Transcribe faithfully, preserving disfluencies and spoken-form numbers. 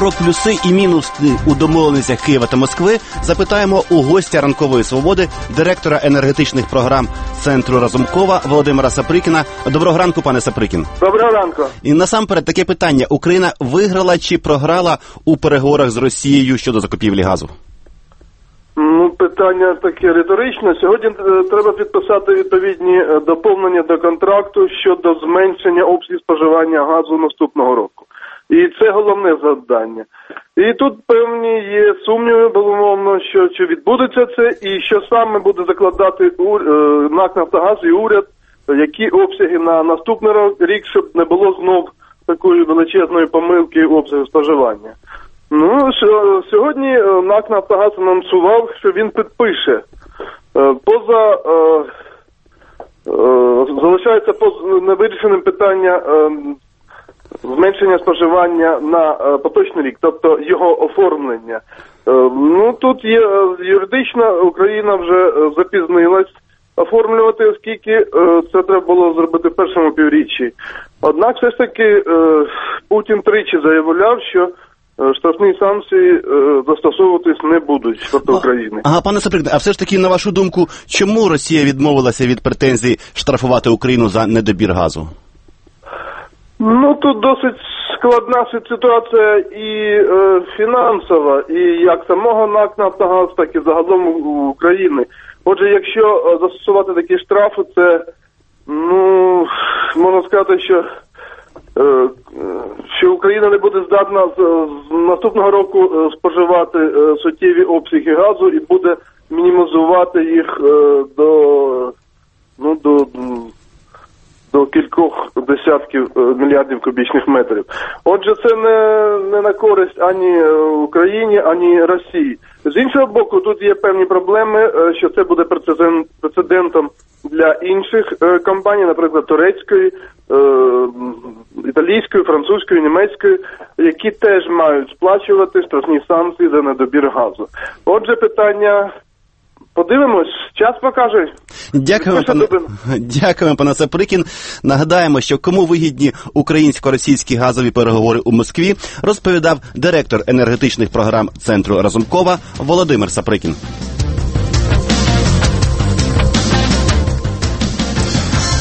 Про плюси і мінуси у домовленостях Києва та Москви запитаємо у гостя «Ранкової свободи», директора енергетичних програм Центру Разумкова Володимира Саприкіна. Доброго ранку, пане Саприкін. Доброго ранку. І насамперед таке питання. Україна виграла чи програла у переговорах з Росією щодо закупівлі газу? Ну, питання таке риторичне. Сьогодні треба підписати відповідні доповнення до контракту щодо зменшення обсягів споживання газу наступного року. І це головне завдання. І тут певні є сумніви, безумовно, що чи відбудеться це, і що саме буде закладати НАК «Нафтогаз» і уряд, які обсяги на наступний рік, щоб не було знов такої величезної помилки обсягу споживання. Ну, сьогодні НАК «Нафтогаз» анонсував, що він підпише. Поза, е, е, залишається поза невирішеним питання е, зменшення споживання на е, поточний рік, тобто його оформлення. Е, ну, тут є юридично, Україна вже запізнилась оформлювати, оскільки е, це треба було зробити в першому півріччі. Однак, все ж таки, е, Путін тричі заявляв, що штрафні санкції е, застосовуватись не будуть проти України. Ага, пане Саприкін, а все ж таки, на вашу думку, чому Росія відмовилася від претензій штрафувати Україну за недобір газу? Ну, тут досить складна ситуація і е, фінансова, і як самого НАК «Нафтогаз», так і загалом України. Отже, якщо застосувати такі штрафи, це, ну, можна сказати, що що Україна не буде здатна з, з наступного року споживати суттєві обсяги газу і буде мінімізувати їх до, ну, до, до кількох десятків мільярдів кубічних метрів. Отже, це не, не на користь ані Україні, ані Росії. З іншого боку, тут є певні проблеми, що це буде прецедент, прецедентом для інших е, компаній, наприклад, турецької, е, італійської, французької, німецької, які теж мають сплачувати штрафні санкції за недобір газу. Отже, питання... Подивимось, час покаже. Дякуємо, пане, дякуємо, пане Саприкін. Нагадаємо, що кому вигідні українсько-російські газові переговори у Москві, розповідав директор енергетичних програм Центру Разумкова Володимир Саприкін.